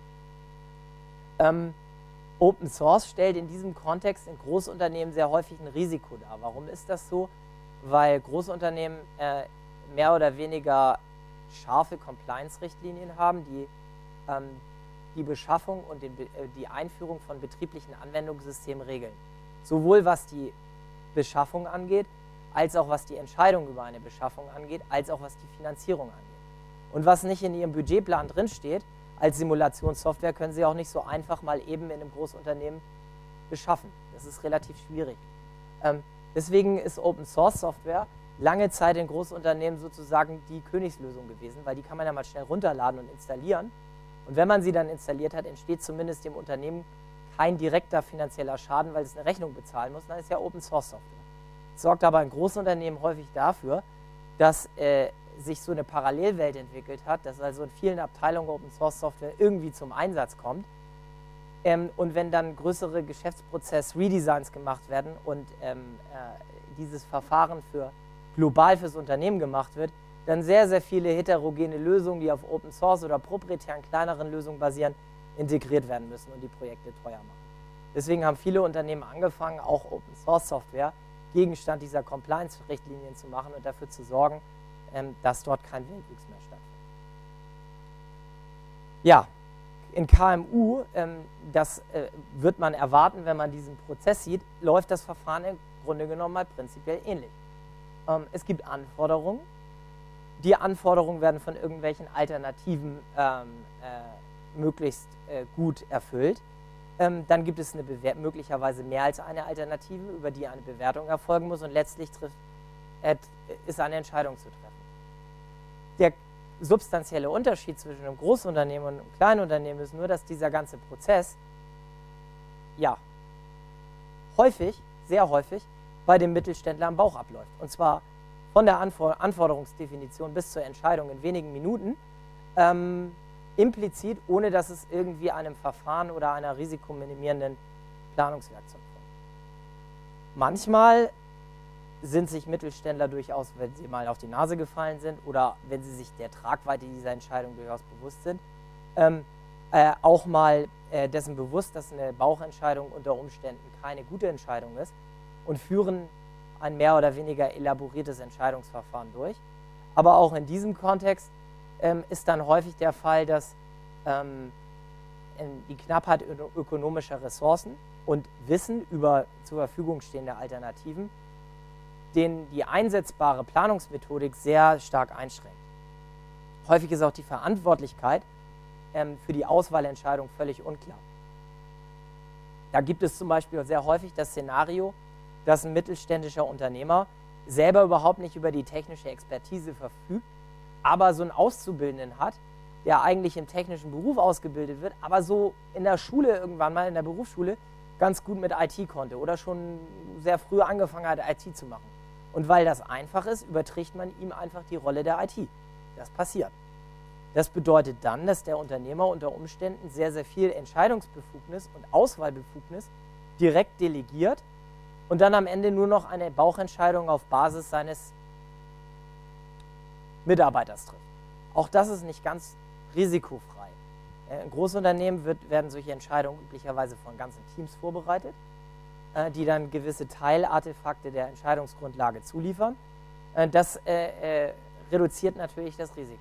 lässt. Ähm, Open Source stellt in diesem Kontext in Großunternehmen sehr häufig ein Risiko dar. Warum ist das so? Weil Großunternehmen äh, mehr oder weniger scharfe Compliance-Richtlinien haben, die ähm, die Beschaffung und den, äh, die Einführung von betrieblichen Anwendungssystemen regeln. Sowohl was die Beschaffung angeht, als auch was die Entscheidung über eine Beschaffung angeht, als auch was die Finanzierung angeht. Und was nicht in ihrem Budgetplan drinsteht, als Simulationssoftware können Sie auch nicht so einfach mal eben in einem Großunternehmen beschaffen. Das ist relativ schwierig. Ähm, deswegen ist Open Source Software lange Zeit in Großunternehmen sozusagen die Königslösung gewesen, weil die kann man ja mal schnell runterladen und installieren. Und wenn man sie dann installiert hat, entsteht zumindest dem Unternehmen kein direkter finanzieller Schaden, weil es eine Rechnung bezahlen muss, dann ist ja Open Source Software. Das sorgt aber in Großunternehmen häufig dafür, dass äh, sich so eine Parallelwelt entwickelt hat, dass also in vielen Abteilungen Open Source Software irgendwie zum Einsatz kommt. Ähm, und wenn dann größere Geschäftsprozess-Redesigns gemacht werden und ähm, äh, dieses Verfahren für global fürs Unternehmen gemacht wird, dann sehr, sehr viele heterogene Lösungen, die auf Open Source oder proprietären kleineren Lösungen basieren, integriert werden müssen und die Projekte teuer machen. Deswegen haben viele Unternehmen angefangen, auch Open Source Software Gegenstand dieser Compliance-Richtlinien zu machen und dafür zu sorgen, dass dort kein Wildwuchs mehr stattfindet. Ja, in K M U, ähm, das äh, wird man erwarten, wenn man diesen Prozess sieht, läuft das Verfahren im Grunde genommen mal prinzipiell ähnlich. Ähm, es gibt Anforderungen. Die Anforderungen werden von irgendwelchen Alternativen ähm, äh, möglichst äh, gut erfüllt. Ähm, dann gibt es eine möglicherweise mehr als eine Alternative, über die eine Bewertung erfolgen muss und letztlich trifft, äh, ist eine Entscheidung zu treffen. Der substanzielle Unterschied zwischen einem Großunternehmen und einem Kleinunternehmen ist nur, dass dieser ganze Prozess ja häufig, sehr häufig bei dem Mittelständler am Bauch abläuft. Und zwar von der Anfor Anforderungsdefinition bis zur Entscheidung in wenigen Minuten, ähm, implizit, ohne dass es irgendwie einem Verfahren oder einer risikominimierenden Planungswerkzeug folgt. Manchmal sind sich Mittelständler durchaus, wenn sie mal auf die Nase gefallen sind oder wenn sie sich der Tragweite dieser Entscheidung durchaus bewusst sind, ähm, äh, auch mal äh, dessen bewusst, dass eine Bauchentscheidung unter Umständen keine gute Entscheidung ist und führen ein mehr oder weniger elaboriertes Entscheidungsverfahren durch. Aber auch in diesem Kontext ähm, ist dann häufig der Fall, dass ähm, die Knappheit ökonomischer Ressourcen und Wissen über zur Verfügung stehende Alternativen den die einsetzbare Planungsmethodik sehr stark einschränkt. Häufig ist auch die Verantwortlichkeit ähm, für die Auswahlentscheidung völlig unklar. Da gibt es zum Beispiel sehr häufig das Szenario, dass ein mittelständischer Unternehmer selber überhaupt nicht über die technische Expertise verfügt, aber so einen Auszubildenden hat, der eigentlich im technischen Beruf ausgebildet wird, aber so in der Schule irgendwann mal, in der Berufsschule, ganz gut mit I T konnte oder schon sehr früh angefangen hat, I T zu machen. Und weil das einfach ist, überträgt man ihm einfach die Rolle der I T. Das passiert. Das bedeutet dann, dass der Unternehmer unter Umständen sehr, sehr viel Entscheidungsbefugnis und Auswahlbefugnis direkt delegiert und dann am Ende nur noch eine Bauchentscheidung auf Basis seines Mitarbeiters trifft. Auch das ist nicht ganz risikofrei. In Großunternehmen wird, werden solche Entscheidungen üblicherweise von ganzen Teams vorbereitet, äh, die dann gewisse Teilartefakte der Entscheidungsgrundlage zuliefern. Äh, das äh, äh, reduziert natürlich das Risiko.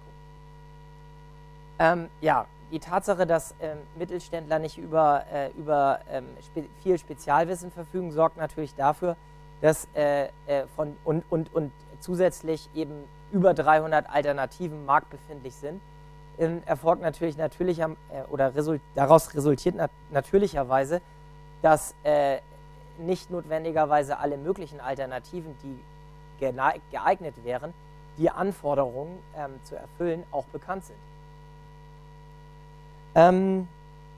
Ähm, ja, die Tatsache, dass ähm, Mittelständler nicht über, äh, über ähm, spe viel Spezialwissen verfügen, sorgt natürlich dafür, dass äh, äh, von und, und, und zusätzlich eben über dreihundert Alternativen marktbefindlich sind. Ähm, erfolgt natürlich natürlicher äh, oder result daraus resultiert nat natürlicherweise, dass äh, nicht notwendigerweise alle möglichen Alternativen, die geeignet wären, die Anforderungen ähm, zu erfüllen, auch bekannt sind. Ähm,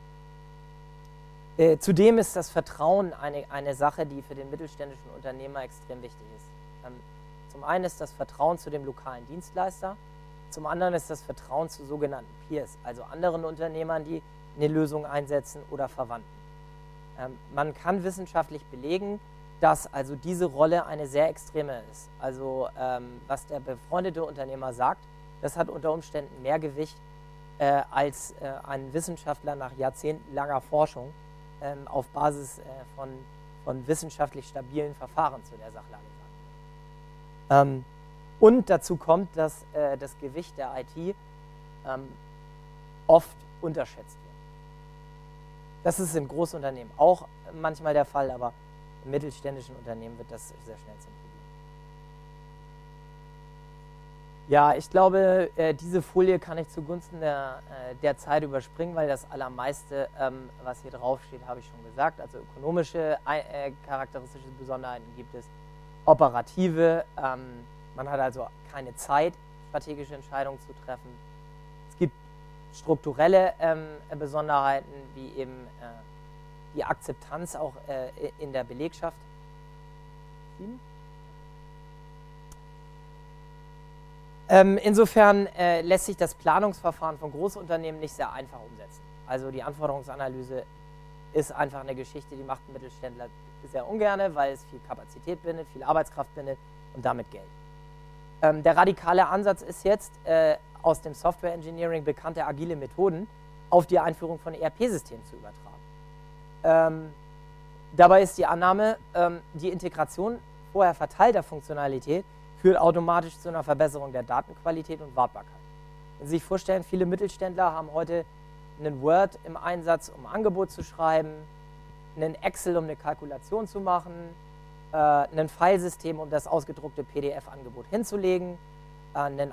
äh, zudem ist das Vertrauen eine, eine Sache, die für den mittelständischen Unternehmer extrem wichtig ist. Ähm, zum einen ist das Vertrauen zu dem lokalen Dienstleister, zum anderen ist das Vertrauen zu sogenannten Peers, also anderen Unternehmern, die eine Lösung einsetzen oder Verwandten. Ähm, man kann wissenschaftlich belegen, dass also diese Rolle eine sehr extreme ist. Also ähm, was der befreundete Unternehmer sagt, das hat unter Umständen mehr Gewicht äh, als äh, ein Wissenschaftler nach jahrzehntelanger Forschung ähm, auf Basis äh, von, von wissenschaftlich stabilen Verfahren zu der Sachlage sagt. Ähm, und dazu kommt, dass äh, das Gewicht der I T ähm, oft unterschätzt wird. Das ist in Großunternehmen auch manchmal der Fall, aber in mittelständischen Unternehmen wird das sehr schnell zum Problem. Ja, ich glaube, äh, diese Folie kann ich zugunsten der, äh, der Zeit überspringen, weil das Allermeiste, ähm, was hier drauf steht, habe ich schon gesagt. Also ökonomische äh, charakteristische Besonderheiten gibt es, operative, ähm, man hat also keine Zeit, strategische Entscheidungen zu treffen. Es gibt strukturelle ähm, Besonderheiten, wie eben äh, die Akzeptanz auch äh, in der Belegschaft. Ähm, insofern äh, lässt sich das Planungsverfahren von Großunternehmen nicht sehr einfach umsetzen. Also die Anforderungsanalyse ist einfach eine Geschichte, die macht ein Mittelständler sehr ungerne, weil es viel Kapazität bindet, viel Arbeitskraft bindet und damit Geld. Ähm, der radikale Ansatz ist jetzt, äh, aus dem Software Engineering bekannte agile Methoden auf die Einführung von E R P-Systemen zu übertragen. Ähm, dabei ist die Annahme, ähm, die Integration vorher verteilter Funktionalität führt automatisch zu einer Verbesserung der Datenqualität und Wartbarkeit. Wenn Sie sich vorstellen, viele Mittelständler haben heute einen Word im Einsatz, um ein Angebot zu schreiben, einen Excel, um eine Kalkulation zu machen, äh, ein Filesystem, um das ausgedruckte P D F-Angebot hinzulegen, äh, einen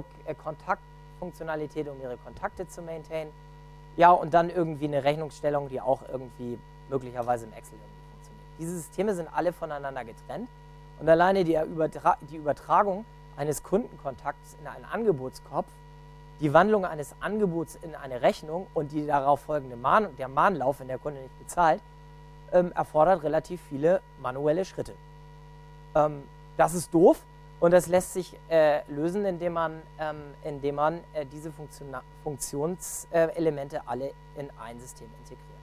Outlook-Kontaktfunktionalität, um ihre Kontakte zu maintainen, ja, und dann irgendwie eine Rechnungsstellung, die auch irgendwie möglicherweise im Excel irgendwie funktioniert. Diese Systeme sind alle voneinander getrennt und alleine die, Übertra die Übertragung eines Kundenkontakts in einen Angebotskopf, die Wandlung eines Angebots in eine Rechnung und die darauf folgende Mahn der Mahnlauf, wenn der Kunde nicht bezahlt, ähm, erfordert relativ viele manuelle Schritte. Ähm, das ist doof und das lässt sich äh, lösen, indem man, ähm, indem man äh, diese Funktion Funktionselemente äh, alle in ein System integriert.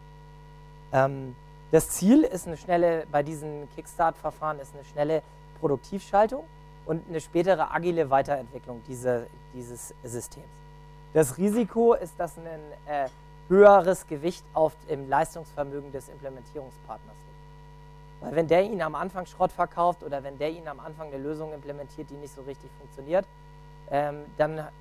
Ähm, das Ziel ist eine schnelle, bei diesen Kickstart-Verfahren ist eine schnelle Produktivschaltung und eine spätere agile Weiterentwicklung diese, dieses Systems. Das Risiko ist, dass ein äh, höheres Gewicht auf dem Leistungsvermögen des Implementierungspartners liegt. Weil wenn der Ihnen am Anfang Schrott verkauft oder wenn der Ihnen am Anfang eine Lösung implementiert, die nicht so richtig funktioniert, ähm, dann äh,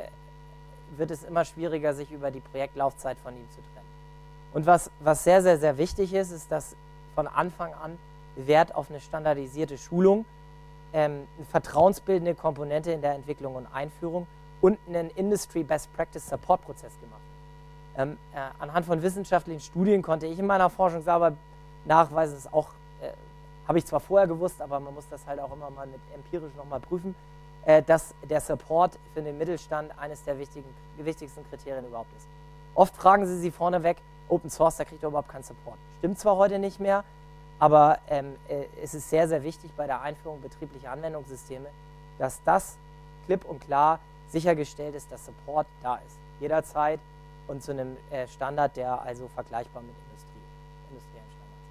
wird es immer schwieriger, sich über die Projektlaufzeit von ihm zu trennen. Und was, was sehr, sehr, sehr wichtig ist, ist, dass von Anfang an Wert auf eine standardisierte Schulung, ähm, eine vertrauensbildende Komponente in der Entwicklung und Einführung und einen Industry Best Practice Support Prozess gemacht wird. Ähm, äh, anhand von wissenschaftlichen Studien konnte ich in meiner Forschungsarbeit nachweisen, das auch, äh, habe ich zwar vorher gewusst, aber man muss das halt auch immer mal mit empirisch nochmal prüfen, äh, dass der Support für den Mittelstand eines der wichtigen, wichtigsten Kriterien überhaupt ist. Oft fragen Sie sie vorneweg, Open Source, da kriegt er überhaupt keinen Support. Stimmt zwar heute nicht mehr, aber ähm, äh, es ist sehr, sehr wichtig bei der Einführung betrieblicher Anwendungssysteme, dass das klipp und klar sichergestellt ist, dass Support da ist, jederzeit und zu einem äh, Standard, der also vergleichbar mit Industrie, industriellen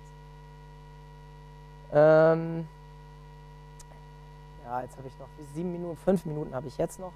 Standards ist. Ähm, ja, jetzt habe ich noch sieben Minuten, fünf Minuten habe ich jetzt noch.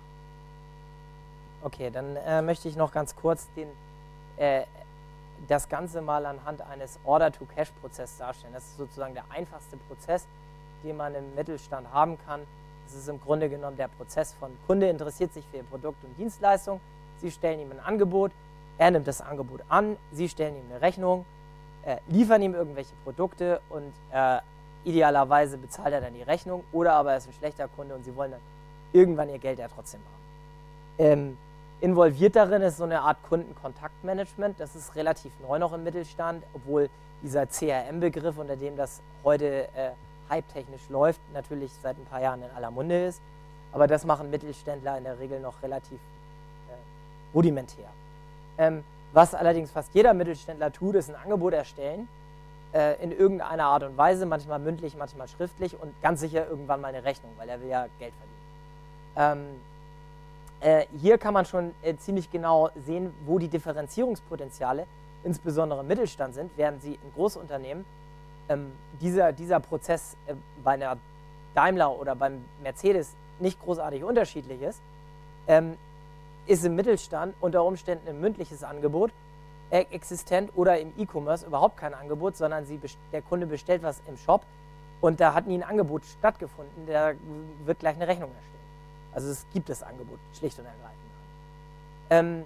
Okay, dann äh, möchte ich noch ganz kurz den, äh, das Ganze mal anhand eines Order-to-Cash-Prozesses darstellen. Das ist sozusagen der einfachste Prozess, den man im Mittelstand haben kann. Das ist im Grunde genommen der Prozess von Kunde interessiert sich für Ihr Produkt und Dienstleistung. Sie stellen ihm ein Angebot, er nimmt das Angebot an, Sie stellen ihm eine Rechnung, äh, liefern ihm irgendwelche Produkte und äh, idealerweise bezahlt er dann die Rechnung oder aber er ist ein schlechter Kunde und Sie wollen dann irgendwann Ihr Geld ja trotzdem haben. Ähm, involviert darin ist so eine Art Kundenkontaktmanagement. Das ist relativ neu noch im Mittelstand, obwohl dieser C R M-Begriff, unter dem das heute äh, hype-technisch läuft, natürlich seit ein paar Jahren in aller Munde ist. Aber das machen Mittelständler in der Regel noch relativ äh, rudimentär. Ähm, was allerdings fast jeder Mittelständler tut, ist ein Angebot erstellen, äh, in irgendeiner Art und Weise, manchmal mündlich, manchmal schriftlich und ganz sicher irgendwann mal eine Rechnung, weil er will ja Geld verdienen. Ähm, Äh, hier kann man schon äh, ziemlich genau sehen, wo die Differenzierungspotenziale insbesondere im Mittelstand sind, während sie in Großunternehmen ähm, dieser, dieser Prozess äh, bei einer Daimler oder beim Mercedes nicht großartig unterschiedlich ist, ähm, ist im Mittelstand unter Umständen ein mündliches Angebot äh, existent oder im E-Commerce überhaupt kein Angebot, sondern sie der Kunde bestellt was im Shop und da hat nie ein Angebot stattgefunden, da wird gleich eine Rechnung erstellt. Also es gibt das Angebot, schlicht und ergreifend. Ähm,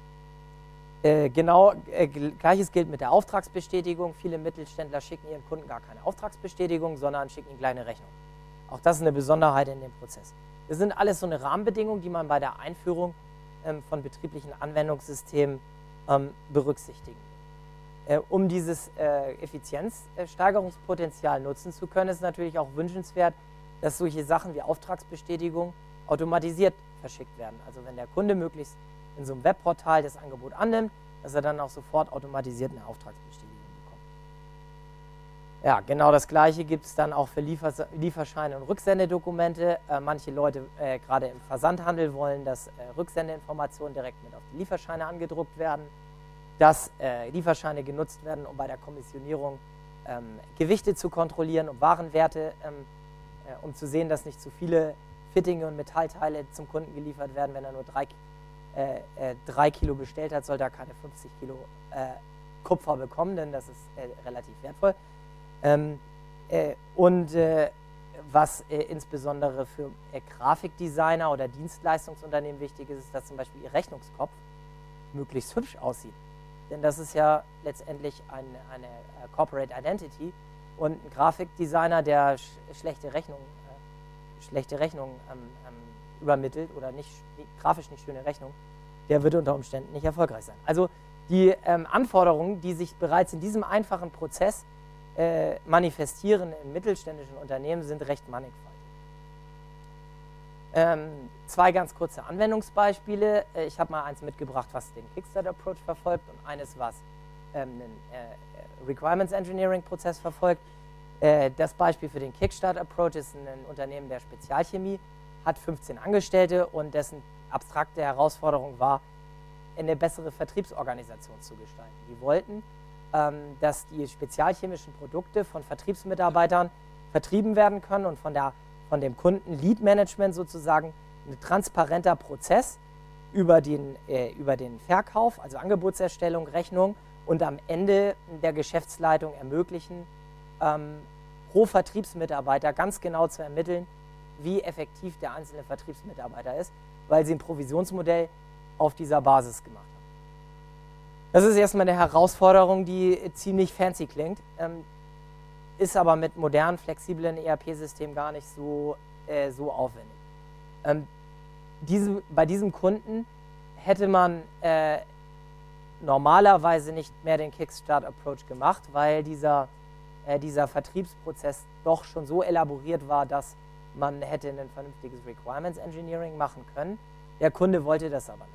äh, genau, äh, gleiches gilt mit der Auftragsbestätigung. Viele Mittelständler schicken ihren Kunden gar keine Auftragsbestätigung, sondern schicken ihnen gleich eine Rechnung. Auch das ist eine Besonderheit in dem Prozess. Das sind alles so eine Rahmenbedingungen, die man bei der Einführung ähm, von betrieblichen Anwendungssystemen ähm, berücksichtigen will. Äh, um dieses äh, Effizienzsteigerungspotenzial nutzen zu können, ist natürlich auch wünschenswert, dass solche Sachen wie Auftragsbestätigung automatisiert verschickt werden. Also wenn der Kunde möglichst in so einem Webportal das Angebot annimmt, dass er dann auch sofort automatisiert eine Auftragsbestätigung bekommt. Ja, genau das Gleiche gibt es dann auch für Liefer Lieferscheine und Rücksendedokumente. Äh, manche Leute, äh, gerade im Versandhandel, wollen, dass äh, Rücksendeinformationen direkt mit auf die Lieferscheine angedruckt werden, dass äh, Lieferscheine genutzt werden, um bei der Kommissionierung ähm, Gewichte zu kontrollieren, um Warenwerte, ähm, äh, um zu sehen, dass nicht zu viele Fittinge und Metallteile zum Kunden geliefert werden. Wenn er nur drei, äh, äh, drei Kilo bestellt hat, sollte er keine fünfzig Kilo äh, Kupfer bekommen, denn das ist äh, relativ wertvoll. Ähm, äh, und äh, was äh, insbesondere für äh, Grafikdesigner oder Dienstleistungsunternehmen wichtig ist, ist, dass zum Beispiel ihr Rechnungskopf möglichst hübsch aussieht. Denn das ist ja letztendlich ein, eine Corporate Identity, und ein Grafikdesigner, der sch schlechte Rechnungen äh, schlechte Rechnungen ähm, ähm, übermittelt oder nicht, grafisch nicht schöne Rechnungen, der wird unter Umständen nicht erfolgreich sein. Also die ähm, Anforderungen, die sich bereits in diesem einfachen Prozess äh, manifestieren in mittelständischen Unternehmen, sind recht mannigfaltig. Ähm, zwei ganz kurze Anwendungsbeispiele. Ich habe mal eins mitgebracht, was den Kickstart-Approach verfolgt, und eines, was ähm, einen äh, Requirements Engineering-Prozess verfolgt. Äh, das Beispiel für den Kickstart-Approach ist ein Unternehmen der Spezialchemie, hat fünfzehn Angestellte, und dessen abstrakte Herausforderung war, eine bessere Vertriebsorganisation zu gestalten. Die wollten, ähm, dass die spezialchemischen Produkte von Vertriebsmitarbeitern vertrieben werden können und von, der, von dem Kunden Lead Management sozusagen ein transparenter Prozess über den, äh, über den Verkauf, also Angebotserstellung, Rechnung, und am Ende der Geschäftsleitung ermöglichen, ähm, pro Vertriebsmitarbeiter ganz genau zu ermitteln, wie effektiv der einzelne Vertriebsmitarbeiter ist, weil sie ein Provisionsmodell auf dieser Basis gemacht haben. Das ist erstmal eine Herausforderung, die ziemlich fancy klingt, ähm, ist aber mit modernen, flexiblen E R P-Systemen gar nicht so, äh, so aufwendig. Ähm, diese, bei diesem Kunden hätte man äh, normalerweise nicht mehr den Kickstart-Approach gemacht, weil dieser, äh, dieser Vertriebsprozess doch schon so elaboriert war, dass man hätte ein vernünftiges Requirements Engineering machen können. Der Kunde wollte das aber nicht.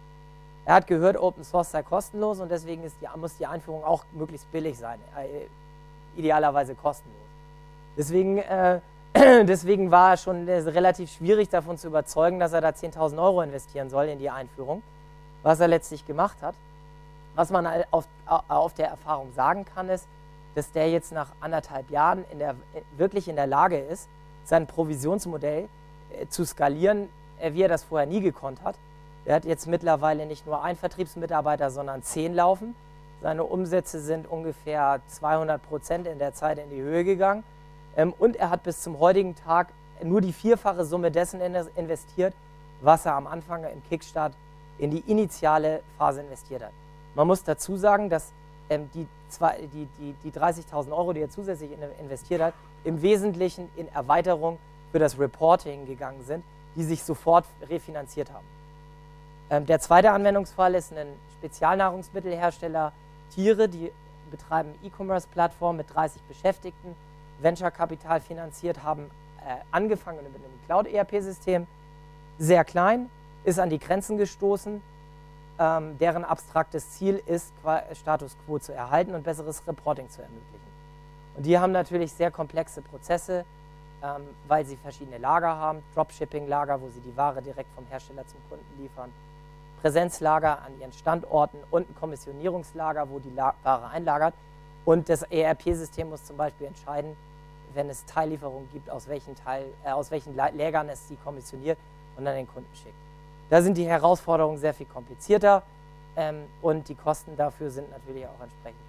Er hat gehört, Open Source sei kostenlos, und deswegen ist die, muss die Einführung auch möglichst billig sein, äh, idealerweise kostenlos. Deswegen, äh, deswegen war es schon relativ schwierig, davon zu überzeugen, dass er da zehntausend Euro investieren soll in die Einführung, was er letztlich gemacht hat. Was man auf, auf der Erfahrung sagen kann, ist, dass der jetzt nach anderthalb Jahren in der, wirklich in der Lage ist, sein Provisionsmodell äh, zu skalieren, äh, wie er das vorher nie gekonnt hat. Er hat jetzt mittlerweile nicht nur einen Vertriebsmitarbeiter, sondern zehn laufen. Seine Umsätze sind ungefähr zweihundert Prozent in der Zeit in die Höhe gegangen. Ähm, und er hat bis zum heutigen Tag nur die vierfache Summe dessen investiert, was er am Anfang im Kickstart in die initiale Phase investiert hat. Man muss dazu sagen, dass ähm, die, die, die, die dreißigtausend Euro, die er zusätzlich in, investiert hat, im Wesentlichen in Erweiterung für das Reporting gegangen sind, die sich sofort refinanziert haben. Ähm, der zweite Anwendungsfall ist ein Spezialnahrungsmittelhersteller Tiere, die betreiben E-Commerce-Plattform mit dreißig Beschäftigten, Venture-Kapital finanziert, haben äh, angefangen mit einem Cloud-E R P-System, sehr klein, ist an die Grenzen gestoßen, ähm, deren abstraktes Ziel ist, Status Quo zu erhalten und besseres Reporting zu ermöglichen. Und die haben natürlich sehr komplexe Prozesse, ähm, weil sie verschiedene Lager haben, Dropshipping-Lager, wo sie die Ware direkt vom Hersteller zum Kunden liefern, Präsenzlager an ihren Standorten und ein Kommissionierungslager, wo die La Ware einlagert. Und das E R P-System muss zum Beispiel entscheiden, wenn es Teillieferungen gibt, aus welchen, Teil, äh, aus welchen Lägern es sie kommissioniert und an den Kunden schickt. Da sind die Herausforderungen sehr viel komplizierter, ähm, und die Kosten dafür sind natürlich auch entsprechend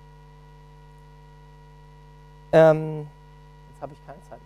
höher. Ähm, jetzt habe ich keine Zeit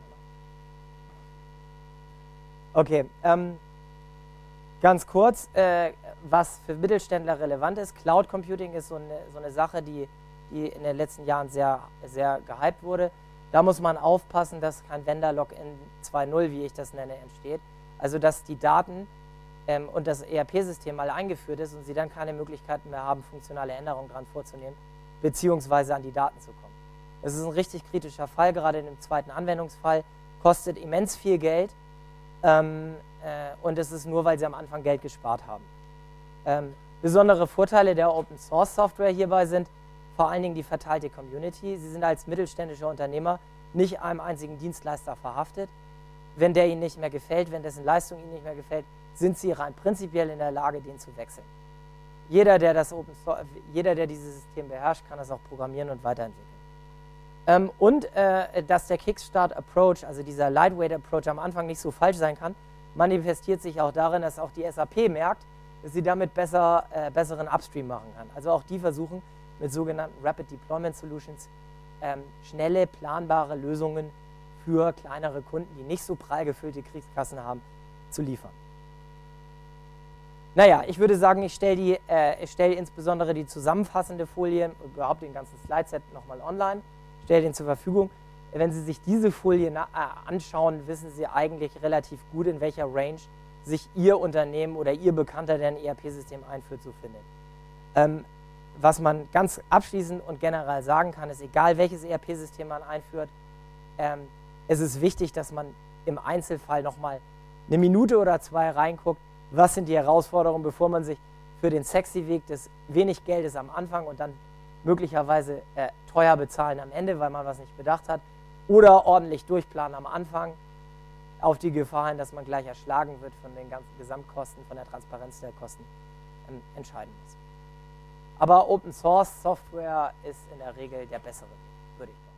mehr. Okay, ähm, ganz kurz, äh, was für Mittelständler relevant ist. Cloud Computing ist so eine, so eine Sache, die, die in den letzten Jahren sehr, sehr gehypt wurde. Da muss man aufpassen, dass kein Vendor-Login zwei Punkt null, wie ich das nenne, entsteht. Also dass die Daten ähm, und das E R P-System mal eingeführt ist und sie dann keine Möglichkeiten mehr haben, funktionale Änderungen dran vorzunehmen, beziehungsweise an die Daten zu kommen. Das ist ein richtig kritischer Fall, gerade in dem zweiten Anwendungsfall, kostet immens viel Geld, ähm, äh, und es ist nur, weil sie am Anfang Geld gespart haben. Ähm, besondere Vorteile der Open-Source-Software hierbei sind vor allen Dingen die verteilte Community. Sie sind als mittelständischer Unternehmer nicht einem einzigen Dienstleister verhaftet. Wenn der Ihnen nicht mehr gefällt, wenn dessen Leistung Ihnen nicht mehr gefällt, sind Sie rein prinzipiell in der Lage, den zu wechseln. Jeder, der, das Open Source, jeder, der dieses System beherrscht, kann das auch programmieren und weiterentwickeln. Ähm, und äh, dass der Kickstart-Approach, also dieser Lightweight-Approach am Anfang nicht so falsch sein kann, manifestiert sich auch darin, dass auch die S A P merkt, dass sie damit besser, äh, besseren Upstream machen kann. Also auch die versuchen mit sogenannten Rapid Deployment Solutions ähm, schnelle, planbare Lösungen für kleinere Kunden, die nicht so prall gefüllte Kriegskassen haben, zu liefern. Naja, ich würde sagen, ich stelle äh, stell insbesondere die zusammenfassende Folie und überhaupt den ganzen Slideset nochmal online, stelle den zur Verfügung. Wenn Sie sich diese Folie äh, anschauen, wissen Sie eigentlich relativ gut, in welcher Range sich Ihr Unternehmen oder Ihr Bekannter, der ein E R P-System einführt, so findet. Ähm, was man ganz abschließend und generell sagen kann, ist, egal welches E R P-System man einführt, ähm, es ist wichtig, dass man im Einzelfall nochmal eine Minute oder zwei reinguckt, was sind die Herausforderungen, bevor man sich für den sexy Weg des wenig Geldes am Anfang und dann möglicherweise äh, teuer bezahlen am Ende, weil man was nicht bedacht hat, oder ordentlich durchplanen am Anfang, auf die Gefahr hin, dass man gleich erschlagen wird von den ganzen Gesamtkosten, von der Transparenz der Kosten, ähm, entscheiden muss. Aber Open Source Software ist in der Regel der bessere Weg, würde ich sagen.